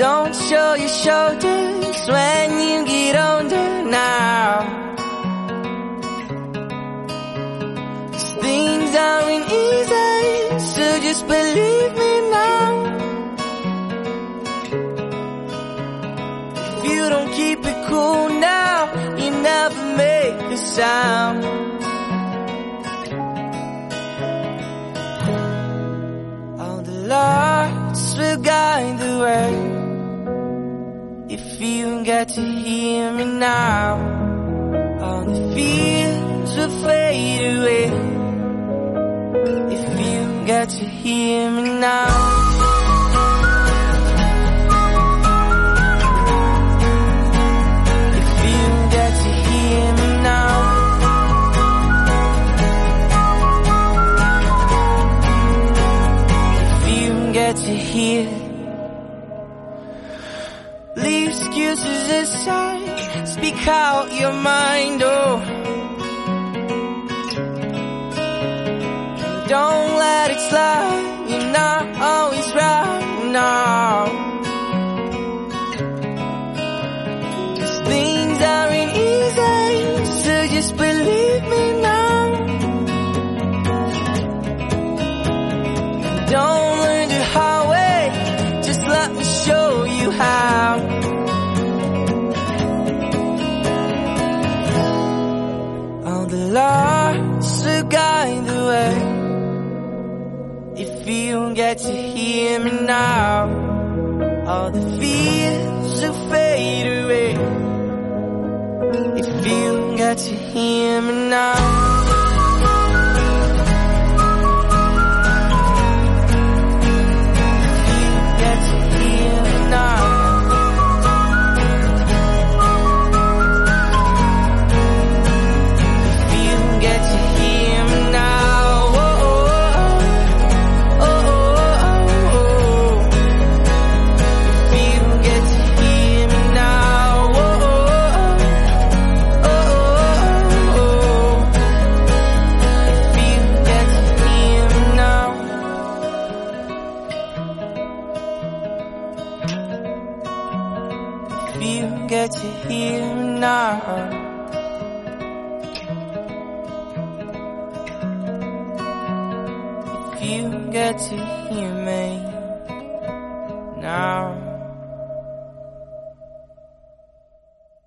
Don't show your shoulders when you get older now. 'Cause things aren't easy, so just believe me now. If you don't keep it cool now, you never make a sound. All the lights will guide the way. If you get to hear me now, all the fears will fade away. If you get to hear me now. If you get to hear me now. If you get to hear. Leave excuses aside, speak out your mind, oh. Don't let it slide, you're not always right now. 'Cause things aren't easy, so just believe me now. Don't learn the hard way, just let me show you how. All the lights will guide the way. If you get to hear me now, all the fears will fade away. If you get to hear me now. If you get to hear me now. If you get to hear me.